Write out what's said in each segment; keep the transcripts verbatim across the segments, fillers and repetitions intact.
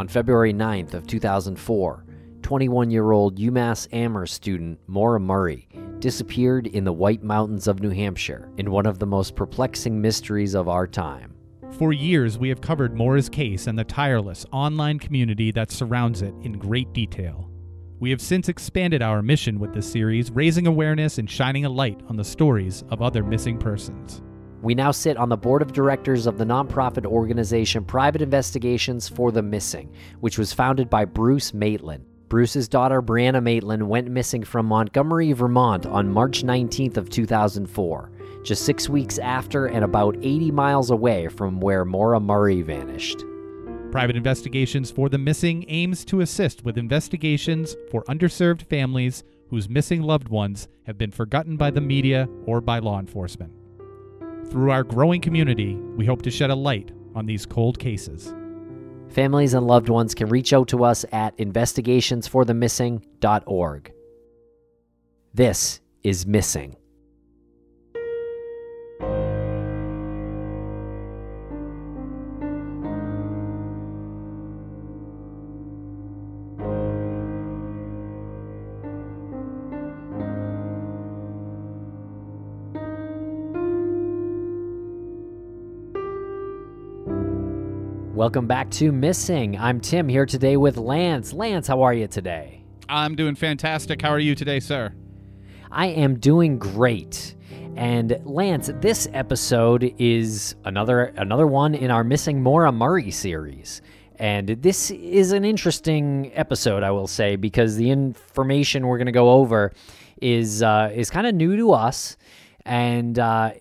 On February ninth of two thousand four, twenty-one-year-old UMass Amherst student Maura Murray disappeared in the White Mountains of New Hampshire in one of the most perplexing mysteries of our time. For years, we have covered Maura's case and the tireless online community that surrounds it in great detail. We have since expanded our mission with this series, raising awareness and shining a light on the stories of other missing persons. We now sit on the board of directors of the nonprofit organization Private Investigations for the Missing, which was founded by Bruce Maitland. Bruce's daughter, Brianna Maitland, went missing from Montgomery, Vermont on March nineteenth of two thousand four, just six weeks after and about eighty miles away from where Maura Murray vanished. Private Investigations for the Missing aims to assist with investigations for underserved families whose missing loved ones have been forgotten by the media or by law enforcement. Through our growing community, we hope to shed a light on these cold cases. Families and loved ones can reach out to us at investigations for the missing dot org. This is Missing. Welcome back to Missing. I'm Tim here today with Lance. Lance, how are you today? I'm doing fantastic. How are you today, sir? I am doing great. And Lance, this episode is another another one in our Missing Maura Murray series. And this is an interesting episode, I will say, because the information we're going to go over is uh, is kind of new to us. And uh,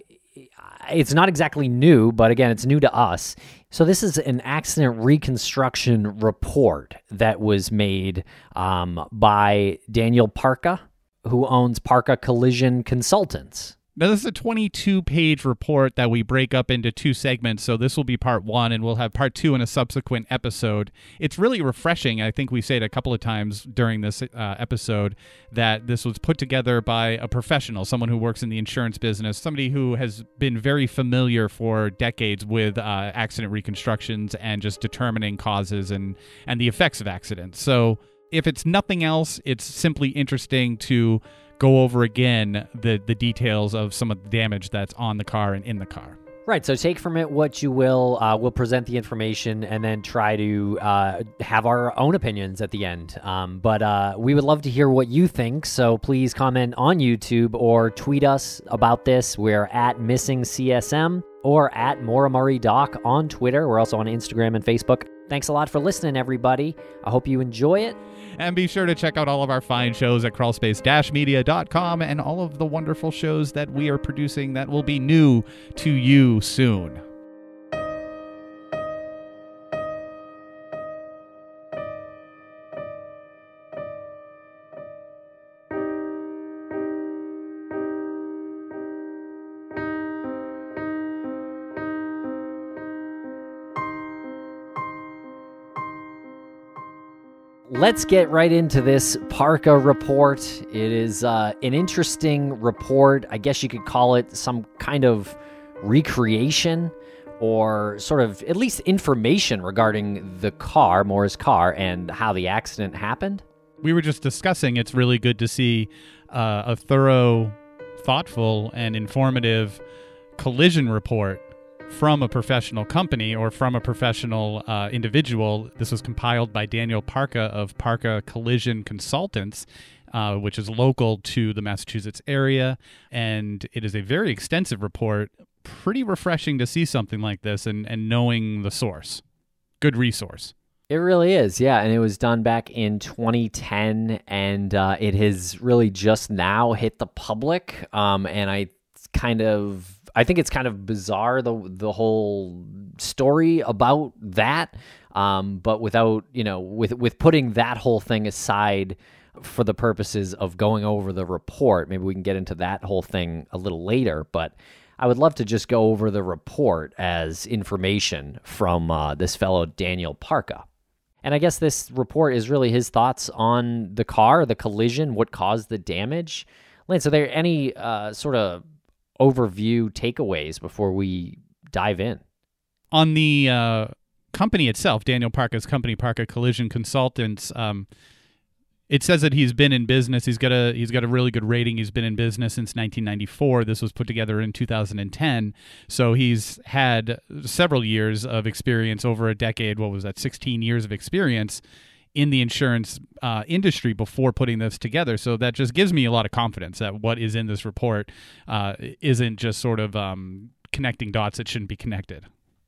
it's not exactly new, but again, it's new to us. So this is an accident reconstruction report that was made um, by Daniel Parka, who owns Parka Collision Consultants. Now, this is a twenty-two page report that we break up into two segments, so this will be part one, and we'll have part two in a subsequent episode. It's really refreshing. I think we said a couple of times during this uh, episode that this was put together by a professional, someone who works in the insurance business, somebody who has been very familiar for decades with uh, accident reconstructions and just determining causes and, and the effects of accidents. So if it's nothing else, it's simply interesting to go over again the, the details of some of the damage that's on the car and in the car. Right, so take from it what you will. Uh, we'll present the information and then try to uh, have our own opinions at the end. Um, but uh, we would love to hear what you think, so please comment on YouTube or tweet us about this. We're at Missing C S M or at Maura Murray Doc on Twitter. We're also on Instagram and Facebook. Thanks a lot for listening, everybody. I hope you enjoy it. And be sure to check out all of our fine shows at crawl space dash media dot com and all of the wonderful shows that we are producing that will be new to you soon. Let's get right into this Parka report. It is uh, an interesting report. I guess you could call it some kind of recreation or sort of at least information regarding the car, Maura's car, and how the accident happened. We were just discussing it's really good to see uh, a thorough, thoughtful, and informative collision report from a professional company or from a professional uh, individual. This was compiled by Daniel Parka of Parka Collision Consultants, uh, which is local to the Massachusetts area. And it is a very extensive report. Pretty refreshing to see something like this and, and knowing the source. Good resource. It really is, yeah. And it was done back in twenty ten, and uh, it has really just now hit the public. Um, and I kind of... I think it's kind of bizarre, the the whole story about that, um, but without, you know, with with putting that whole thing aside for the purposes of going over the report. Maybe we can get into that whole thing a little later, but I would love to just go over the report as information from uh, this fellow Daniel Parka. And I guess this report is really his thoughts on the car, the collision, what caused the damage. Lance, are there any uh, sort of overview takeaways before we dive in? On the uh, company itself, Daniel Parka's company, Parka Collision Consultants, um, it says that he's been in business. He's got a he's got a really good rating. He's been in business since nineteen ninety-four. This was put together in two thousand ten. So he's had several years of experience, over a decade. What was that? sixteen years of experience in the insurance uh, industry before putting this together. So that just gives me a lot of confidence that what is in this report uh, isn't just sort of um, connecting dots that shouldn't be connected.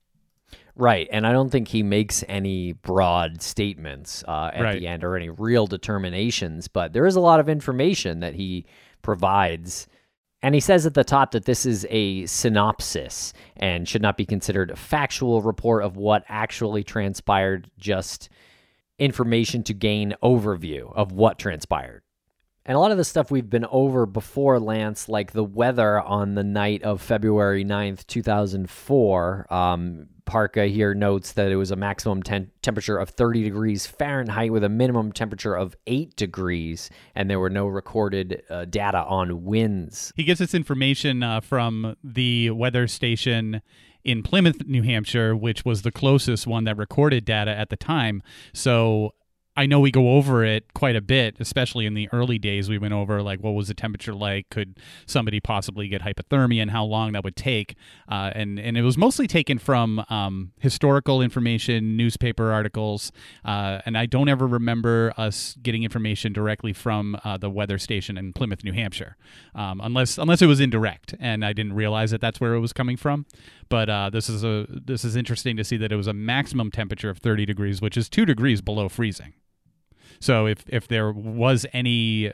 Right, and I don't think he makes any broad statements uh, at Right. the end or any real determinations, but there is a lot of information that he provides. And he says at the top that this is a synopsis and should not be considered a factual report of what actually transpired, just information to gain overview of what transpired. And a lot of the stuff we've been over before, Lance, like the weather on the night of February ninth, two thousand four, um, Parka here notes that it was a maximum ten- temperature of thirty degrees Fahrenheit with a minimum temperature of eight degrees, and there were no recorded uh, data on winds. He gets this information uh, from the weather station in Plymouth, New Hampshire, which was the closest one that recorded data at the time. So I know we go over it quite a bit, especially in the early days. We went over, like, what was the temperature like? Could somebody possibly get hypothermia and how long that would take? Uh, and, and it was mostly taken from um, historical information, newspaper articles, uh, and I don't ever remember us getting information directly from uh, the weather station in Plymouth, New Hampshire, um, unless unless it was indirect, and I didn't realize that that's where it was coming from. But uh, this is a this is interesting to see that it was a maximum temperature of thirty degrees, which is two degrees below freezing. So if, if there was any,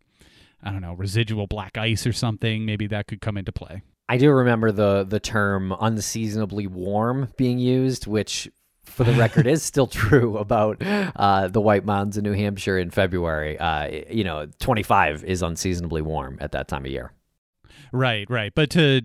I don't know, residual black ice or something, maybe that could come into play. I do remember the the term unseasonably warm being used, which, for the record, is still true about uh, the White Mountains in New Hampshire in February. Uh, you know, twenty-five is unseasonably warm at that time of year. Right, right. But to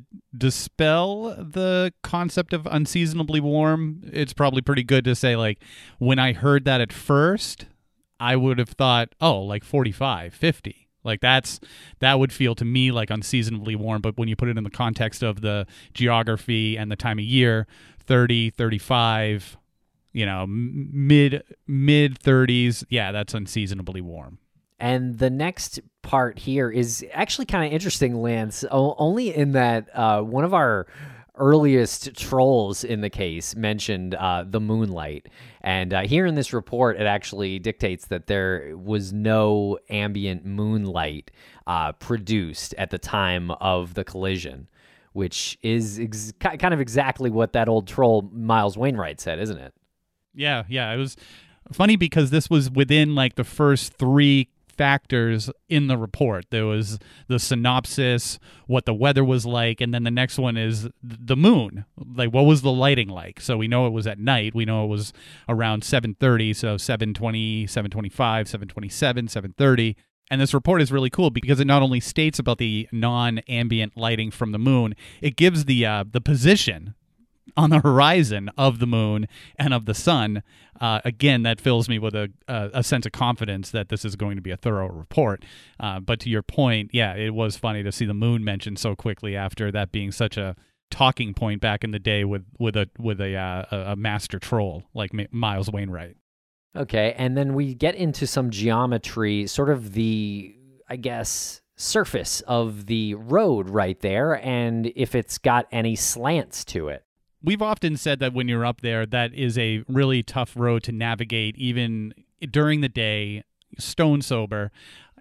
dispel the concept of unseasonably warm, it's probably pretty good to say, like, when I heard that at first, I would have thought, oh, like forty-five, fifty. Like that's that would feel to me like unseasonably warm. But when you put it in the context of the geography and the time of year, thirty, thirty-five, you know, mid mid thirties, yeah, that's unseasonably warm. And the next part here is actually kind of interesting, Lance, o- only in that uh, one of our earliest trolls in the case mentioned uh, the moonlight. And uh, here in this report, it actually dictates that there was no ambient moonlight uh, produced at the time of the collision, which is ex- kind of exactly what that old troll Miles Wainwright said, isn't it? Yeah, yeah. It was funny because this was within like the first three factors in the report. There was the synopsis, what the weather was like, and then the next one is the moon. Like, what was the lighting like? So we know it was at night. We know it was around seven thirty, so seven twenty, seven twenty-five, seven twenty-seven, seven thirty. And this report is really cool because it not only states about the non-ambient lighting from the moon, it gives the uh, the position on the horizon of the moon and of the sun. Uh, again, that fills me with a, a a sense of confidence that this is going to be a thorough report. Uh, but to your point, yeah, it was funny to see the moon mentioned so quickly after that being such a talking point back in the day with with a with a uh, a master troll like M- Miles Wainwright. Okay, and then we get into some geometry, sort of the, I guess, surface of the road right there, and if it's got any slants to it. We've often said that when you're up there, that is a really tough road to navigate, even during the day, stone sober.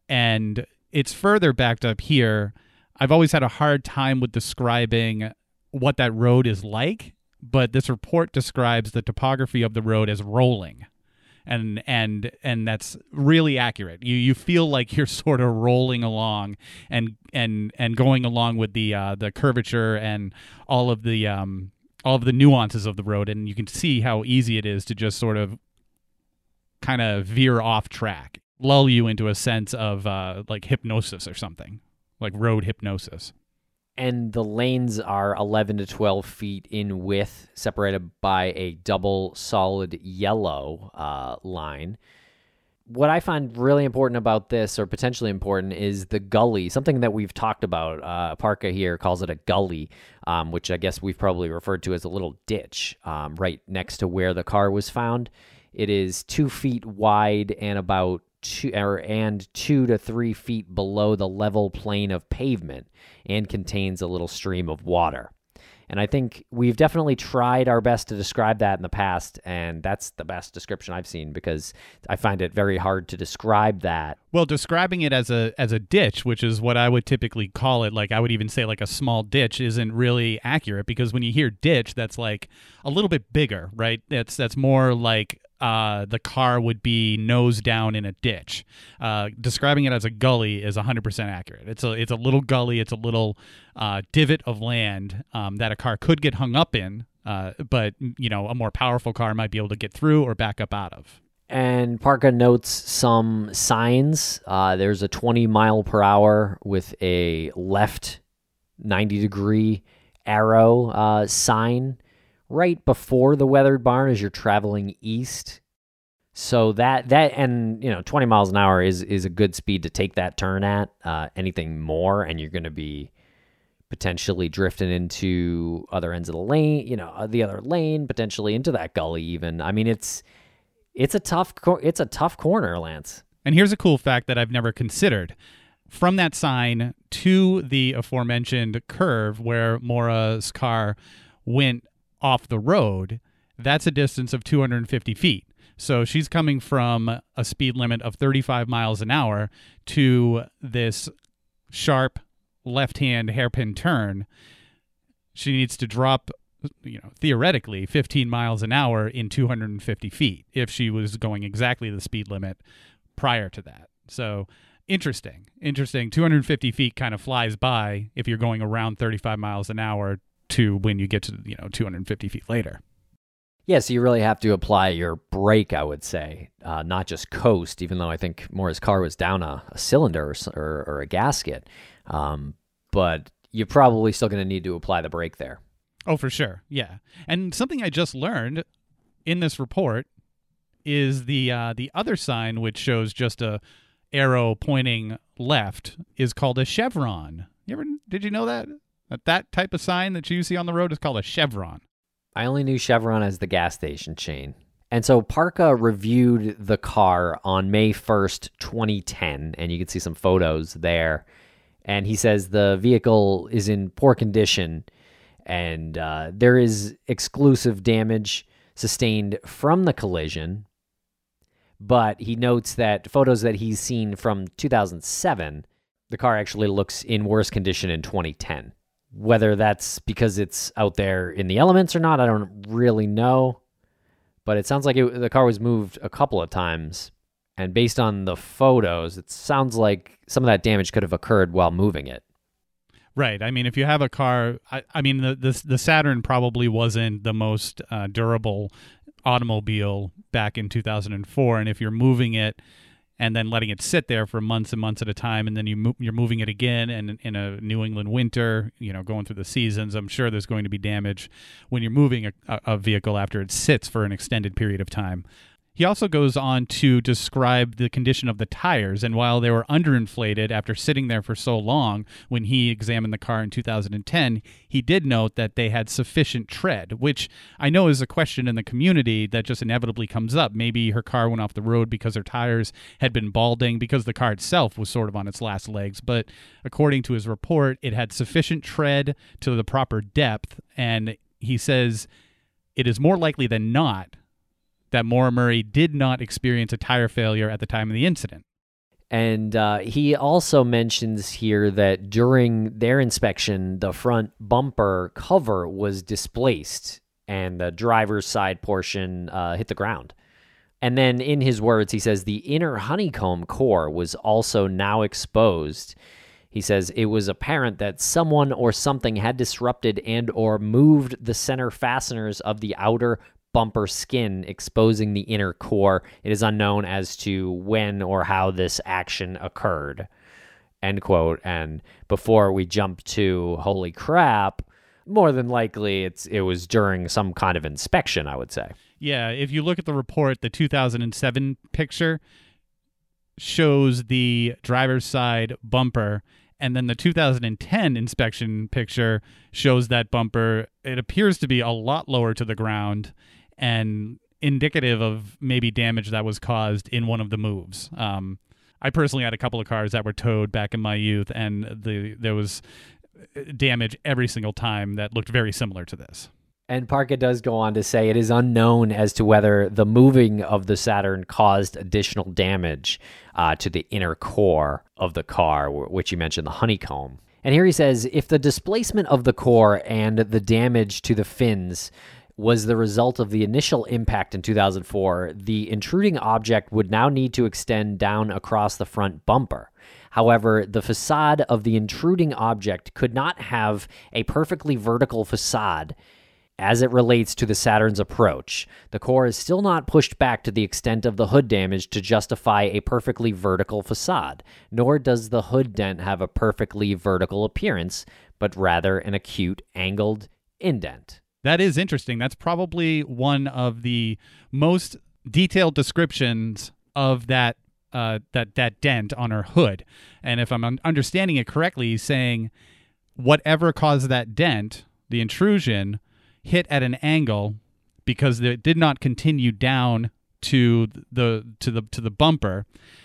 And it's further backed up here. I've always had a hard time with describing what that road is like, but this report describes the topography of the road as rolling. And and and that's really accurate. You you feel like you're sort of rolling along and and and going along with the uh, the curvature and all of the um all of the nuances of the road, and you can see how easy it is to just sort of kind of veer off track, lull you into a sense of uh, like hypnosis or something, like road hypnosis. And the lanes are eleven to twelve feet in width, separated by a double solid yellow uh, line. What I find really important about this, or potentially important, is the gully, something that we've talked about. Uh, Parka here calls it a gully. um, which I guess we've probably referred to as a little ditch um, right next to where the car was found. It is two feet wide and about two, or, and two to three feet below the level plane of pavement, and contains a little stream of water. And I think we've definitely tried our best to describe that in the past, and that's the best description I've seen, because I find it very hard to describe that. Well, describing it as a as a ditch, which is what I would typically call it, like I would even say like a small ditch, isn't really accurate, because when you hear ditch, that's like a little bit bigger, right? That's that's more like uh, the car would be nose down in a ditch. Uh, describing it as a gully is one hundred percent accurate. It's a it's a little gully. It's a little uh, divot of land um, that a car could get hung up in, uh, but you know, a more powerful car might be able to get through or back up out of. And Parka notes some signs. Uh, there's a twenty mile per hour with a left ninety degree arrow uh, sign right before the weathered barn as you're traveling east. So that, that and, you know, twenty miles an hour is, is a good speed to take that turn at. Uh, anything more, and you're going to be potentially drifting into other ends of the lane, you know, the other lane, potentially into that gully even. I mean, it's it's a tough it's a tough corner, Lance. And here's a cool fact that I've never considered. From that sign to the aforementioned curve where Maura's car went off the road, that's a distance of two hundred fifty feet. So she's coming from a speed limit of thirty-five miles an hour to this sharp left-hand hairpin turn. She needs to drop, you know, theoretically fifteen miles an hour in two hundred fifty feet if she was going exactly the speed limit prior to that. So interesting, interesting. two hundred fifty feet kind of flies by if you're going around thirty-five miles an hour to when you get to, you know, two hundred fifty feet later. Yeah, so you really have to apply your brake, I would say, uh, not just coast, even though I think Maura's car was down a, a cylinder or, or, or a gasket. Um, but you're probably still going to need to apply the brake there. Oh, for sure. Yeah. And something I just learned in this report is the uh, the other sign, which shows just a arrow pointing left, is called a chevron. You ever did you know that? That that type of sign that you see on the road is called a chevron. I only knew Chevron as the gas station chain. And so Parka reviewed the car on May first, twenty ten, and you can see some photos there. And he says the vehicle is in poor condition, and uh, there is exclusive damage sustained from the collision. But he notes that photos that he's seen from two thousand seven, the car actually looks in worse condition in twenty ten. Whether that's because it's out there in the elements or not, I don't really know. But it sounds like it, the car was moved a couple of times. And based on the photos, it sounds like some of that damage could have occurred while moving it. Right. I mean, if you have a car, I, I mean, the, the the Saturn probably wasn't the most uh, durable automobile back in two thousand four. And if you're moving it and then letting it sit there for months and months at a time, and then you mo- you're moving it again, and in a New England winter, you know, going through the seasons, I'm sure there's going to be damage when you're moving a, a vehicle after it sits for an extended period of time. He also goes on to describe the condition of the tires, and while they were underinflated after sitting there for so long when he examined the car in two thousand ten, he did note that they had sufficient tread, which I know is a question in the community that just inevitably comes up. Maybe her car went off the road because her tires had been balding, because the car itself was sort of on its last legs, but according to his report, it had sufficient tread to the proper depth, and he says it is more likely than not that Maura Murray did not experience a tire failure at the time of the incident. And uh, he also mentions here that during their inspection, the front bumper cover was displaced and the driver's side portion uh, hit the ground. And then in his words, he says the inner honeycomb core was also now exposed. He says it was apparent that someone or something had disrupted and or moved the center fasteners of the outer bumper skin, exposing the inner core. It is unknown as to when or how this action occurred. End quote. And before we jump to holy crap, more than likely it's it was during some kind of inspection, I would say. Yeah, if you look at the report, the two thousand seven picture shows the driver's side bumper And then the two thousand ten inspection picture shows that bumper. It appears to be a lot lower to the ground and indicative of maybe damage that was caused in one of the moves. Um, I personally had a couple of cars that were towed back in my youth, and the there was damage every single time that looked very similar to this. And Parka does go on to say it is unknown as to whether the moving of the Saturn caused additional damage uh, to the inner core of the car, which you mentioned, the honeycomb. And here he says, if the displacement of the core and the damage to the fins was the result of the initial impact in two thousand four, the intruding object would now need to extend down across the front bumper. However, the facade of the intruding object could not have a perfectly vertical facade as it relates to the Saturn's approach. The core is still not pushed back to the extent of the hood damage to justify a perfectly vertical facade, nor does the hood dent have a perfectly vertical appearance, but rather an acute angled indent. That is interesting. That's probably one of the most detailed descriptions of that uh, that that dent on her hood. And if I'm un- understanding it correctly, he's saying whatever caused that dent, the intrusion, hit at an angle because it did not continue down to the to the to the bumper,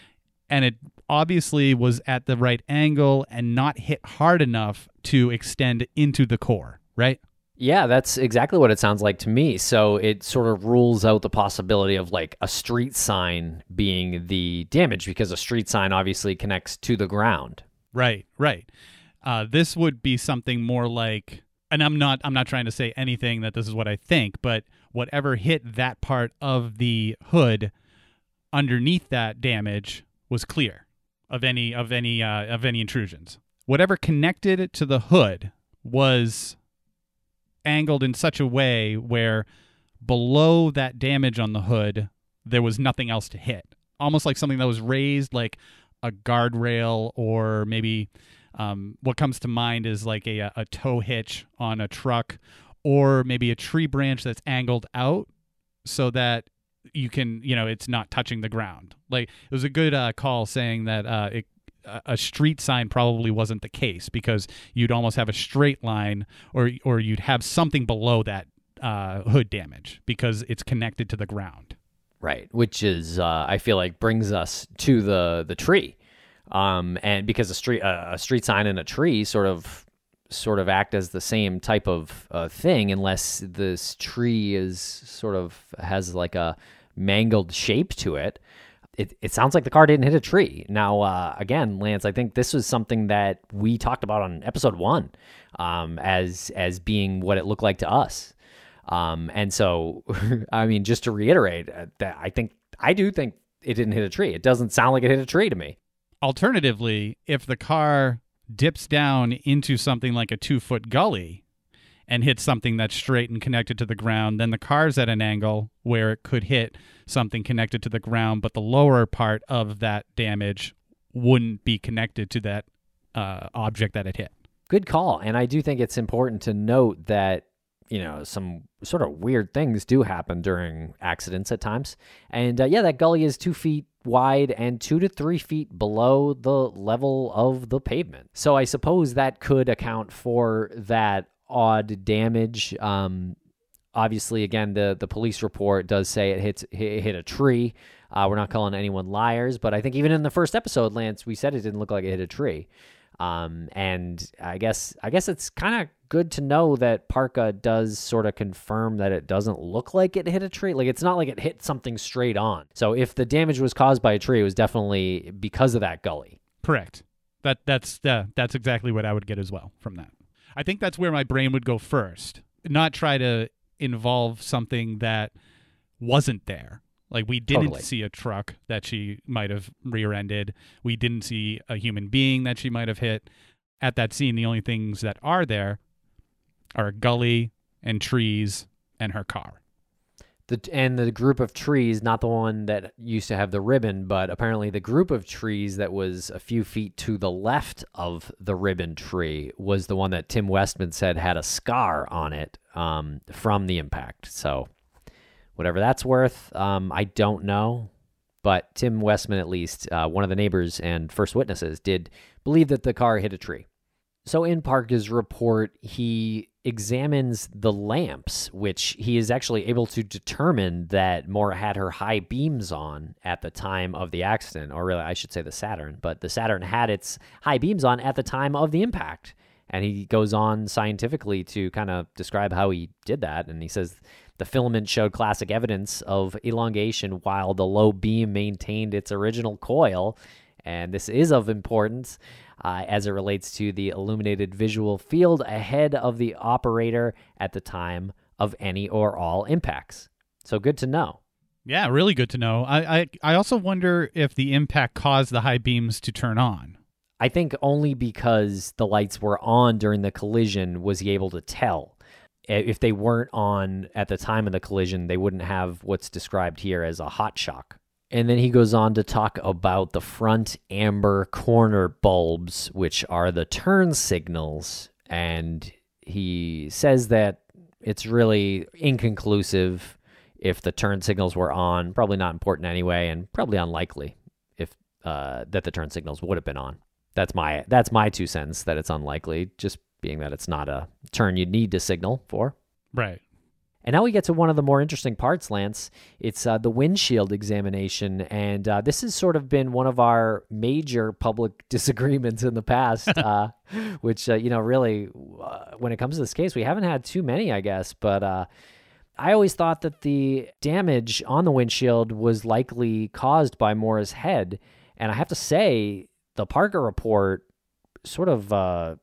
and it obviously was at the right angle and not hit hard enough to extend into the core, right? Yeah, that's exactly what it sounds like to me. So it sort of rules out the possibility of like a street sign being the damage, because a street sign obviously connects to the ground. Right, right. Uh, this would be something more like, and I'm not I'm not trying to say anything that this is what I think, but whatever hit that part of the hood underneath that damage was clear of any of any uh, of any intrusions. Whatever connected to the hood was angled in such a way where below that damage on the hood there was nothing else to hit. Almost like something that was raised, like a guardrail, or maybe Um, what comes to mind is like a, a tow hitch on a truck, or maybe a tree branch that's angled out so that you can, you know, it's not touching the ground. Like, it was a good uh, call saying that uh, it, a street sign probably wasn't the case, because you'd almost have a straight line, or or you'd have something below that uh, hood damage because it's connected to the ground. Right, which is, uh, I feel like, brings us to the the tree. Um, and because a street uh, a street sign and a tree sort of sort of act as the same type of uh, thing, unless this tree is sort of has like a mangled shape to it. It it sounds like the car didn't hit a tree. Now, uh, again, Lance, I think this was something that we talked about on episode one, um, as as being what it looked like to us. Um, and so, I mean, just to reiterate, uh, that I think I do think it didn't hit a tree. It doesn't sound like it hit a tree to me. Alternatively, if the car dips down into something like a two-foot gully and hits something that's straight and connected to the ground, then the car's at an angle where it could hit something connected to the ground, but the lower part of that damage wouldn't be connected to that uh, object that it hit. Good call. And I do think it's important to note that, you know, some sort of weird things do happen during accidents at times. And uh, yeah, that gully is two feet wide and two to three feet below the level of the pavement. So I suppose that could account for that odd damage. Um, obviously, again, the, the police report does say it hits it hit a tree. Uh, we're not calling anyone liars, but I think even in the first episode, Lance, we said it didn't look like it hit a tree. Um, and I guess I guess it's kind of good to know that Parka does sort of confirm that it doesn't look like it hit a tree. Like, it's not like it hit something straight on. So if the damage was caused by a tree, it was definitely because of that gully. Correct. That that's uh, that's exactly what I would get as well from that. I think that's where my brain would go first, not try to involve something that wasn't there. Like, we didn't Totally. see a truck that she might have rear-ended. We didn't see a human being that she might have hit. At that scene, the only things that are there are a gully and trees and her car. The and the group of trees, not the one that used to have the ribbon, but apparently the group of trees that was a few feet to the left of the ribbon tree was the one that Tim Westman said had a scar on it um, from the impact. So whatever that's worth, um, I don't know. But Tim Westman, at least, uh, one of the neighbors and first witnesses, did believe that the car hit a tree. So in Parker's report, he examines the lamps, which he is actually able to determine that Maura had her high beams on at the time of the accident, or really, I should say the Saturn, but the Saturn had its high beams on at the time of the impact. And he goes on scientifically to kind of describe how he did that. And he says the filament showed classic evidence of elongation while the low beam maintained its original coil. And this is of importance uh, as it relates to the illuminated visual field ahead of the operator at the time of any or all impacts. So good to know. Yeah, really good to know. I, I, I also wonder if the impact caused the high beams to turn on. I think only because the lights were on during the collision was he able to tell. If they weren't on at the time of the collision, they wouldn't have what's described here as a hot shock. And then he goes on to talk about the front amber corner bulbs, which are the turn signals. And he says that it's really inconclusive if the turn signals were on, probably not important anyway, and probably unlikely if uh, that the turn signals would have been on. That's my that's my two cents, that it's unlikely, just being that it's not a turn you'd need to signal for. Right. And now we get to one of the more interesting parts, Lance. It's uh, the windshield examination, and uh, this has sort of been one of our major public disagreements in the past, uh, which, uh, you know, really, uh, when it comes to this case, we haven't had too many, I guess, but uh, I always thought that the damage on the windshield was likely caused by Maura's head, and I have to say, the Parker report sort of uh,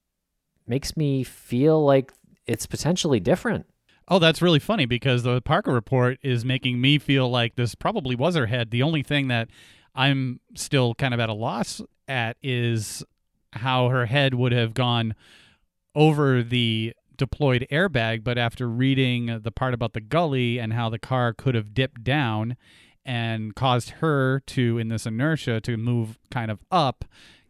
makes me feel like it's potentially different. Oh, that's really funny because the Parker report is making me feel like this probably was her head. The only thing that I'm still kind of at a loss at is how her head would have gone over the deployed airbag. But after reading the part about the gully and how the car could have dipped down and caused her to, in this inertia, to move kind of up,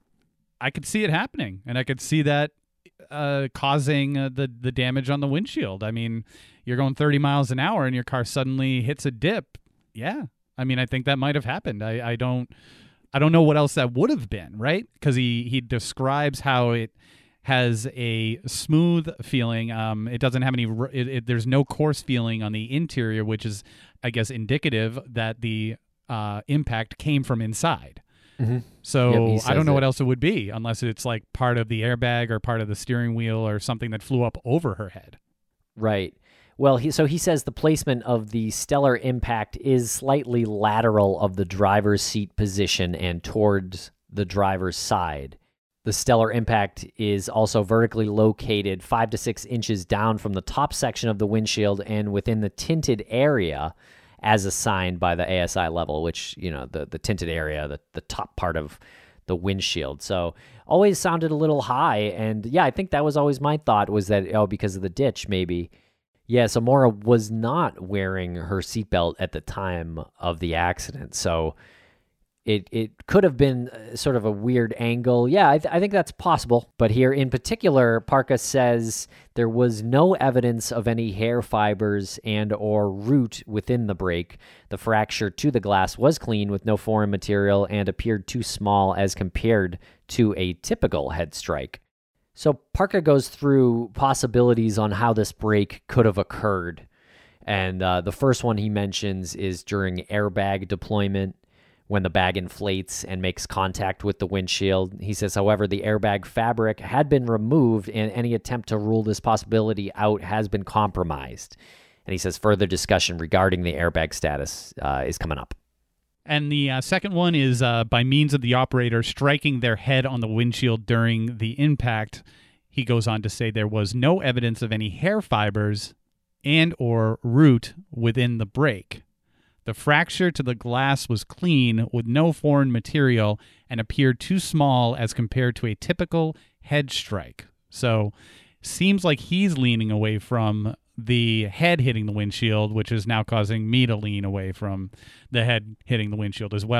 I could see it happening. And I could see that Uh, causing uh, the the damage on the windshield. I mean, you're going thirty miles an hour and your car suddenly hits a dip. Yeah, I mean, I think that might have happened. I, I don't I don't know what else that would have been, right? Because he he describes how it has a smooth feeling. Um, it doesn't have any. It, it, there's no coarse feeling on the interior, which is, I guess, indicative that the uh, impact came from inside. Mm-hmm. So yep, I don't know it. what else it would be, unless it's like part of the airbag or part of the steering wheel or something that flew up over her head. Right. Well, he, so he says the placement of the stellar impact is slightly lateral of the driver's seat position and towards the driver's side. The stellar impact is also vertically located five to six inches down from the top section of the windshield and within the tinted area, as assigned by the A S I level, which, you know, the, the tinted area, the, the top part of the windshield. So always sounded a little high. And yeah, I think that was always my thought, was that, oh, because of the ditch, maybe. Yeah, so Maura was not wearing her seatbelt at the time of the accident. So it it could have been sort of a weird angle. Yeah, I, th- I think that's possible. But here in particular, Parka says there was no evidence of any hair fibers and or root within the brake. The fracture to the glass was clean with no foreign material and appeared too small as compared to a typical head strike. So Parka goes through possibilities on how this break could have occurred. And uh, the first one he mentions is during airbag deployment, when the bag inflates and makes contact with the windshield. He says, however, the airbag fabric had been removed and any attempt to rule this possibility out has been compromised. And he says further discussion regarding the airbag status uh, is coming up. And the uh, second one is uh, by means of the operator striking their head on the windshield during the impact. He goes on to say there was no evidence of any hair fibers and or root within the brake. The fracture to the glass was clean with no foreign material and appeared too small as compared to a typical head strike. So seems like he's leaning away from the head hitting the windshield, which is now causing me to lean away from the head hitting the windshield as well.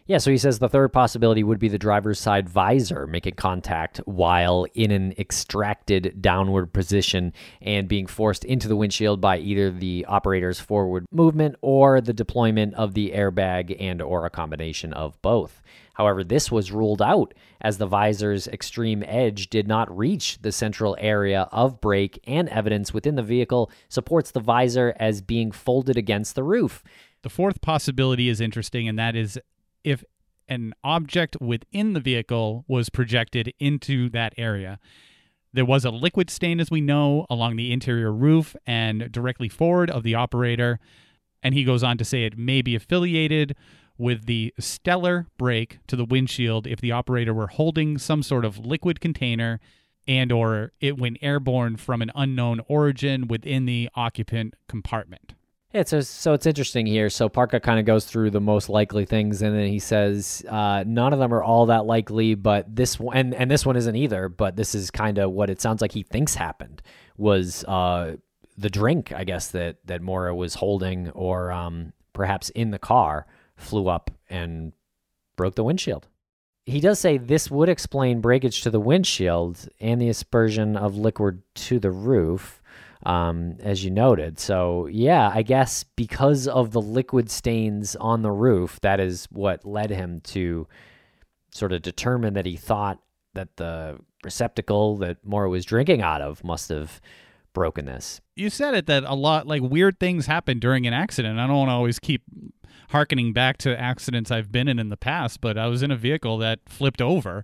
Yeah, so he says the third possibility would be the driver's side visor making contact while in an extracted downward position and being forced into the windshield by either the operator's forward movement or the deployment of the airbag and or a combination of both. However, this was ruled out as the visor's extreme edge did not reach the central area of brake, and evidence within the vehicle supports the visor as being folded against the roof. The fourth possibility is interesting, and that is if an object within the vehicle was projected into that area. There was a liquid stain, as we know, along the interior roof and directly forward of the operator, and he goes on to say it may be affiliated with the stellar brake to the windshield if the operator were holding some sort of liquid container and or it went airborne from an unknown origin within the occupant compartment. Yeah, so, so it's interesting here. So Parka kind of goes through the most likely things, and then he says uh, none of them are all that likely, but this one, and, and this one isn't either, but this is kind of what it sounds like he thinks happened, was uh, the drink, I guess, that, that Maura was holding or um, perhaps in the car flew up and broke the windshield. He does say this would explain breakage to the windshield and the aspersion of liquid to the roof, um, as you noted. So, yeah, I guess because of the liquid stains on the roof, that is what led him to sort of determine that he thought that the receptacle that Maura was drinking out of must have broken this. You said it, that a lot, like, weird things happen during an accident. I don't want to always keep hearkening back to accidents I've been in in the past, but I was in a vehicle that flipped over,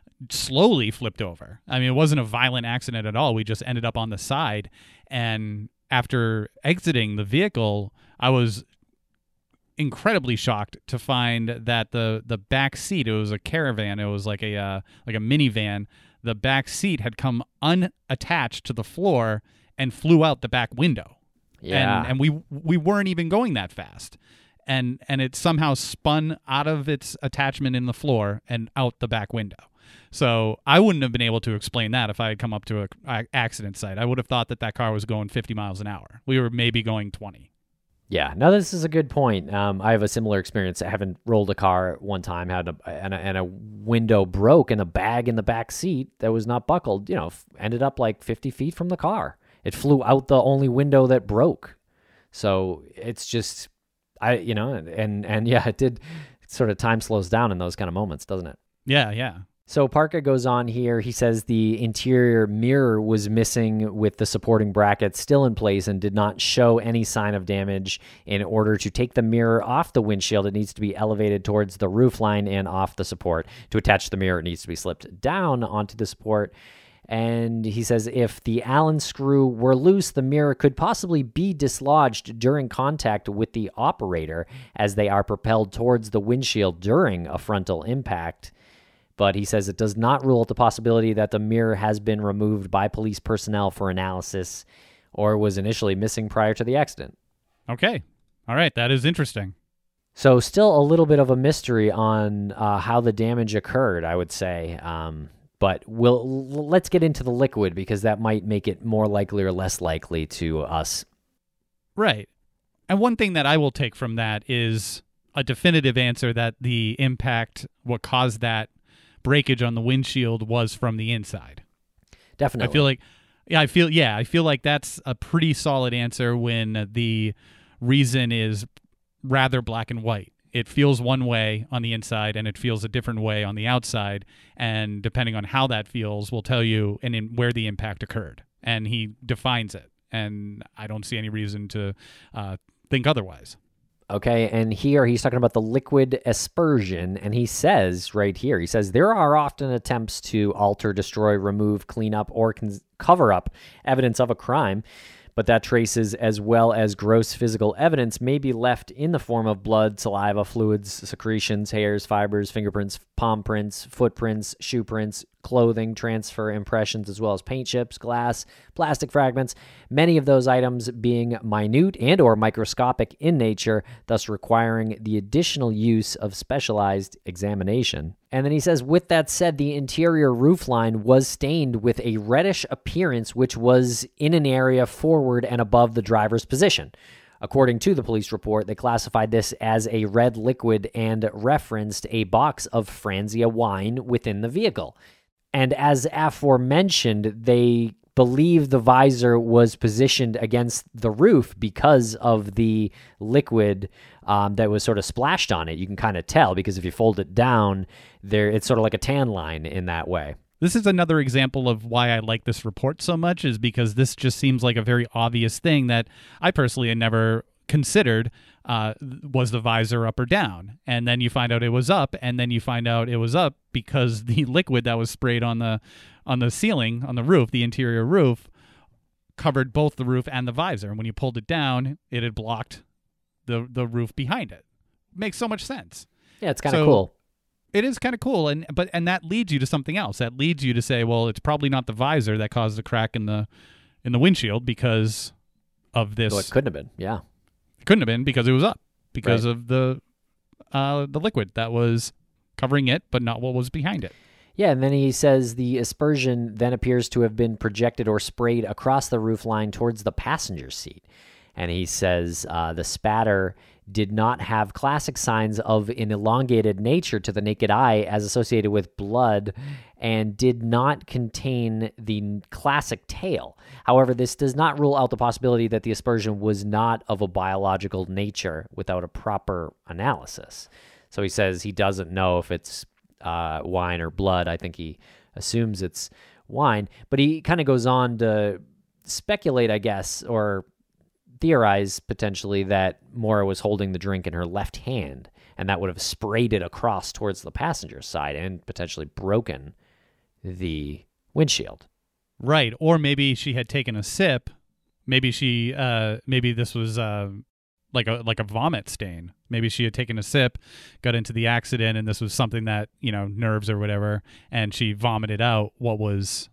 slowly flipped over. I mean, it wasn't a violent accident at all. We just ended up on the side. And after exiting the vehicle, I was incredibly shocked to find that the, the back seat, it was a caravan, it was like a uh, like a minivan, the back seat had come unattached to the floor and flew out the back window. Yeah. And, and we we weren't even going that fast. And and it somehow spun out of its attachment in the floor and out the back window. So I wouldn't have been able to explain that if I had come up to an accident site. I would have thought that that car was going fifty miles an hour. We were maybe going twenty. Yeah, no, this is a good point. Um, I have a similar experience. I haven't rolled a car one time, had a, and, a, and a window broke and a bag in the back seat that was not buckled, you know, ended up like fifty feet from the car. It flew out the only window that broke. So it's just, I, you know, and, and yeah, it did sort of, time slows down in those kind of moments, doesn't it? Yeah, yeah. So Parka goes on here. He says the interior mirror was missing with the supporting brackets still in place and did not show any sign of damage. In order to take the mirror off the windshield, it needs to be elevated towards the roof line and off the support. To attach the mirror, it needs to be slipped down onto the support. And he says if the Allen screw were loose, the mirror could possibly be dislodged during contact with the operator as they are propelled towards the windshield during a frontal impact. But he says it does not rule out the possibility that the mirror has been removed by police personnel for analysis or was initially missing prior to the accident. Okay. All right. That is interesting. So still a little bit of a mystery on uh, how the damage occurred, I would say. Um, but we'll, let's get into the liquid because that might make it more likely or less likely to us. Right. And one thing that I will take from that is a definitive answer that the impact, what caused that breakage on the windshield, was from the inside. Definitely. I feel like, yeah, I feel, yeah, I feel like that's a pretty solid answer when the reason is rather black and white. It feels one way on the inside and it feels a different way on the outside. And depending on how that feels will tell you and in where the impact occurred. And he defines it. And I don't see any reason to uh, think otherwise. Okay, and here he's talking about the liquid aspersion, and he says right here, he says, there are often attempts to alter, destroy, remove, clean up, or con- cover up evidence of a crime, but that traces as well as gross physical evidence may be left in the form of blood, saliva, fluids, secretions, hairs, fibers, fingerprints, palm prints, footprints, shoe prints, clothing, transfer impressions, as well as paint chips, glass, plastic fragments, many of those items being minute and or microscopic in nature, thus requiring the additional use of specialized examination. And then he says, with that said, the interior roofline was stained with a reddish appearance, which was in an area forward and above the driver's position. According to the police report, they classified this as a red liquid and referenced a box of Franzia wine within the vehicle. And as aforementioned, they believe the visor was positioned against the roof because of the liquid um, that was sort of splashed on it. You can kind of tell because if you fold it down, there it's sort of like a tan line in that way. This is another example of why I like this report so much, is because this just seems like a very obvious thing that I personally had never considered. Uh, was the visor up or down? And then you find out it was up, and then you find out it was up because the liquid that was sprayed on the on the ceiling, on the roof, the interior roof, covered both the roof and the visor. And when you pulled it down, it had blocked the the roof behind it. Makes so much sense. Yeah, it's kind of So, cool. It is kind of cool, and but and that leads you to something else. That leads you to say, well, it's probably not the visor that caused the crack in the in the windshield because of this. So it couldn't have been. Yeah, it couldn't have been because it was up because Right. of the uh, the liquid that was covering it, but not what was behind it. Yeah, and then he says the aspersion then appears to have been projected or sprayed across the roof line towards the passenger seat. And he says uh, the spatter did not have classic signs of an elongated nature to the naked eye as associated with blood and did not contain the classic tail. However, this does not rule out the possibility that the aspersion was not of a biological nature without a proper analysis. So he says he doesn't know if it's uh, wine or blood. I think he assumes it's wine, but he kind of goes on to speculate, I guess, or theorize potentially that Maura was holding the drink in her left hand, and that would have sprayed it across towards the passenger side and potentially broken the windshield. Right, or maybe she had taken a sip. Maybe she, uh, maybe this was uh, like a like a vomit stain. Maybe she had taken a sip, got into the accident, and this was something that, you know, nerves or whatever, and she vomited out what was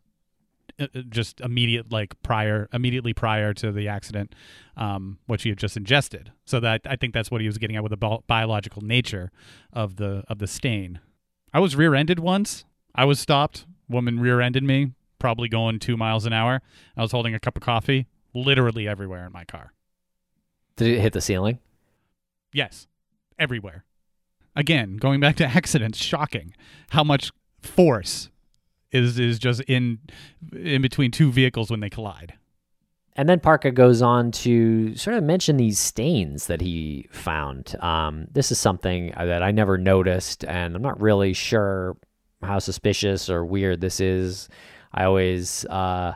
just immediate, like prior, immediately prior to the accident, um, what she had just ingested. So that I think that's what he was getting at with the bi- biological nature of the of the stain. I was rear-ended once. I was stopped. Woman rear-ended me, probably going two miles an hour. I was holding a cup of coffee, literally everywhere in my car. Did it hit the ceiling? Yes, everywhere. Again, going back to accidents, shocking how much force is is just in in between two vehicles when they collide. And then Parka goes on to sort of mention these stains that he found. Um, this is something that I never noticed, and I'm not really sure how suspicious or weird this is. I always, uh,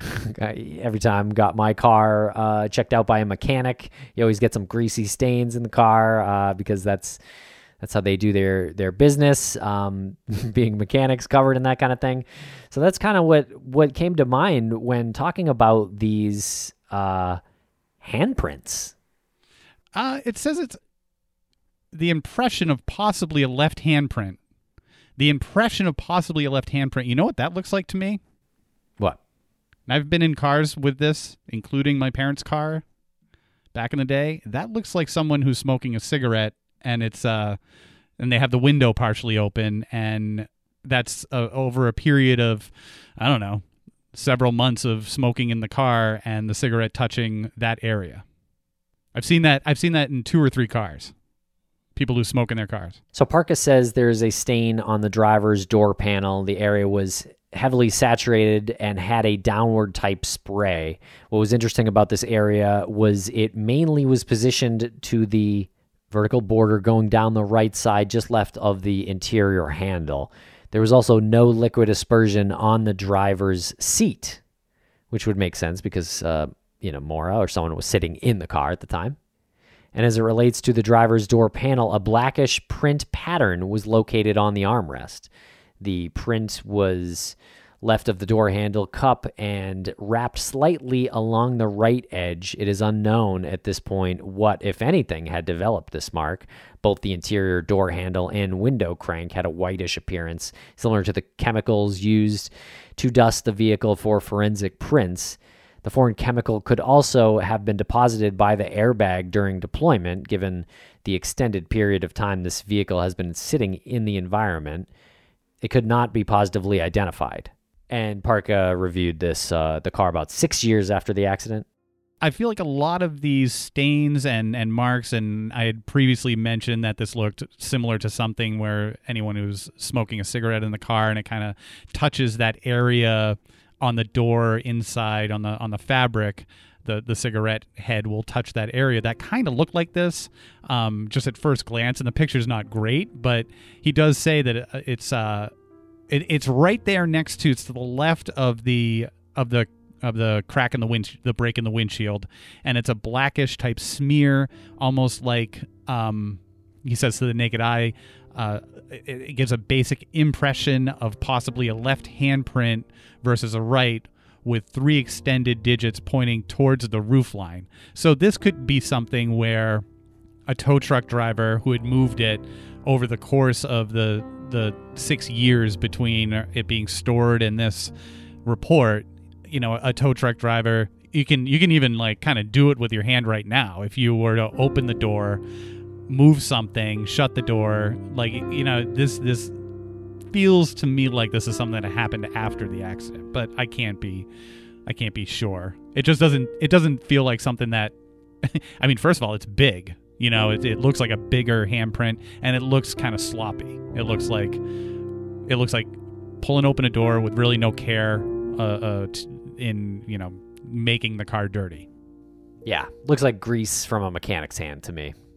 every time got my car uh, checked out by a mechanic, you always get some greasy stains in the car uh, because that's That's how they do their their business, um, being mechanics covered and that kind of thing. So that's kind of what, what came to mind when talking about these uh, handprints. Uh, it says it's the impression of possibly a left handprint. The impression of possibly a left handprint. You know what that looks like to me? What? And I've been in cars with this, including my parents' car back in the day. That looks like someone who's smoking a cigarette. And it's uh, and they have the window partially open, and that's uh, over a period of, I don't know, several months of smoking in the car, and the cigarette touching that area. I've seen that. I've seen that in two or three cars. People who smoke in their cars. So Parka says there's a stain on the driver's door panel. The area was heavily saturated and had a downward type spray. What was interesting about this area was it mainly was positioned to the vertical border going down the right side, just left of the interior handle. There was also no liquid aspersion on the driver's seat, which would make sense because, uh, you know, Maura or someone was sitting in the car at the time. And as it relates to the driver's door panel, a blackish print pattern was located on the armrest. The print was left of the door handle cup and wrapped slightly along the right edge. It is unknown at this point what, if anything, had developed this mark. Both the interior door handle and window crank had a whitish appearance, similar to the chemicals used to dust the vehicle for forensic prints. The foreign chemical could also have been deposited by the airbag during deployment, given the extended period of time this vehicle has been sitting in the environment. It could not be positively identified. And Parka reviewed this, uh, the car about six years after the accident. I feel like a lot of these stains and, and marks, and I had previously mentioned that this looked similar to something where anyone who's smoking a cigarette in the car and it kind of touches that area on the door inside on the on the fabric, the, the cigarette head will touch that area. That kind of looked like this um, just at first glance, and the picture's not great, but he does say that it's uh, it, it's right there next to, it's to the left of the of the of the crack in the wind, the break in the windshield, and it's a blackish type smear, almost like um, he says to the naked eye. Uh, it, it gives a basic impression of possibly a left handprint versus a right, with three extended digits pointing towards the roof line. So this could be something where a tow truck driver who had moved it over the course of the the six years between it being stored and this report. You know, a tow truck driver, you can you can even like kind of do it with your hand right now. If you were to open the door, move something, shut the door, like, you know, this this feels to me like this is something that happened after the accident, but I can't be I can't be sure. It just doesn't it doesn't feel like something that I mean, first of all, it's big. You know, it, it looks like a bigger handprint, and it looks kind of sloppy. It looks like it looks like pulling open a door with really no care uh, uh, t- in, you know, making the car dirty. Yeah, looks like grease from a mechanic's hand to me.